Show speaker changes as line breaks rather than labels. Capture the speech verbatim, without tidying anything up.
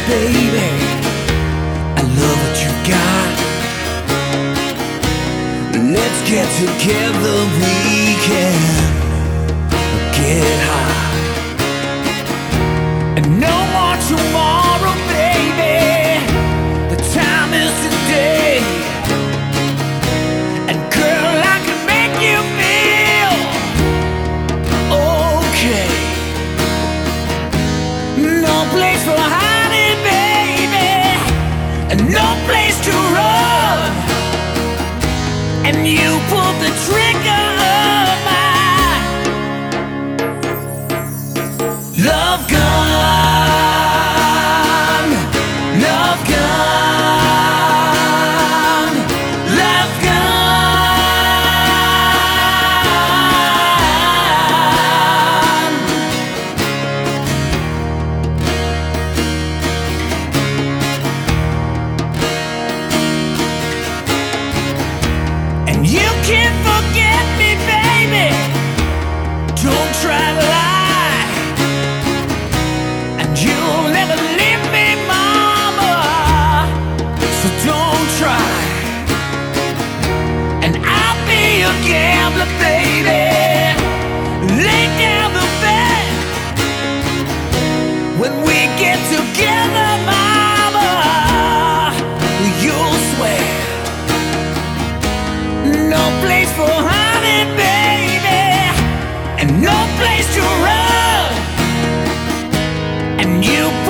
baby, I love what you got. Let's get together, we can get high. And no more tomorrow, baby, the time is today. And girl, I can make you feel okay. No place for hiding, baby, and no place to run. And you pulled the trigger of my love gun, love gun, love gun. And you can't forget me, baby. Don't try to lie. And you'll never leave me, mama. So don't try. And I'll be a gambler, baby. Lay down the bed when we get together, mama. You'll swear. No place for hiding, baby, and no place to run. And you